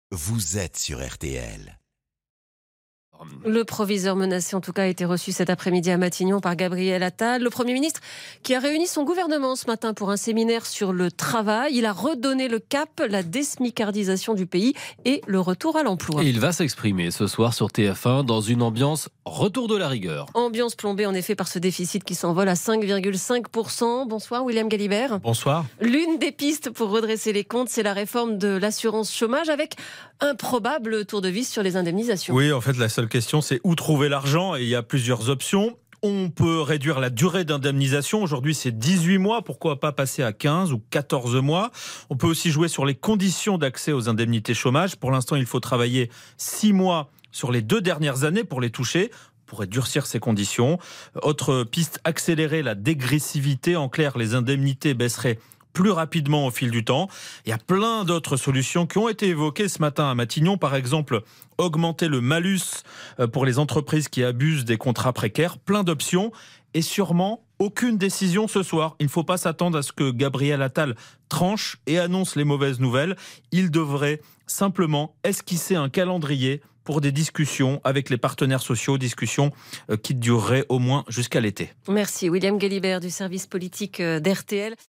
Vous êtes sur RTL. Le proviseur menacé, en tout cas, a été reçu cet après-midi à Matignon par Gabriel Attal. Le Premier ministre qui a réuni son gouvernement ce matin pour un séminaire sur le travail. Il a redonné le cap, la désmicardisation du pays et le retour à l'emploi. Et il va s'exprimer ce soir sur TF1 dans une ambiance retour de la rigueur. Ambiance plombée en effet par ce déficit qui s'envole à 5,5%. Bonsoir William Galibert. Bonsoir. L'une des pistes pour redresser les comptes, c'est la réforme de l'assurance chômage avec un probable tour de vis sur les indemnisations. Oui, en fait, la seule question, c'est où trouver l'argent, et il y a plusieurs options. On peut réduire la durée d'indemnisation. Aujourd'hui, c'est 18 mois. Pourquoi pas passer à 15 ou 14 mois? On peut aussi jouer sur les conditions d'accès aux indemnités chômage. Pour l'instant, il faut travailler 6 mois sur les 2 dernières années pour les toucher. On pourrait durcir ces conditions. Autre piste, accélérer la dégressivité. En clair, les indemnités baisseraient plus rapidement au fil du temps. Il y a plein d'autres solutions qui ont été évoquées ce matin à Matignon. Par exemple, augmenter le malus pour les entreprises qui abusent des contrats précaires. Plein d'options et sûrement aucune décision ce soir. Il ne faut pas s'attendre à ce que Gabriel Attal tranche et annonce les mauvaises nouvelles. Il devrait simplement esquisser un calendrier pour des discussions avec les partenaires sociaux, discussions qui dureraient au moins jusqu'à l'été. Merci William Galibert du service politique d'RTL.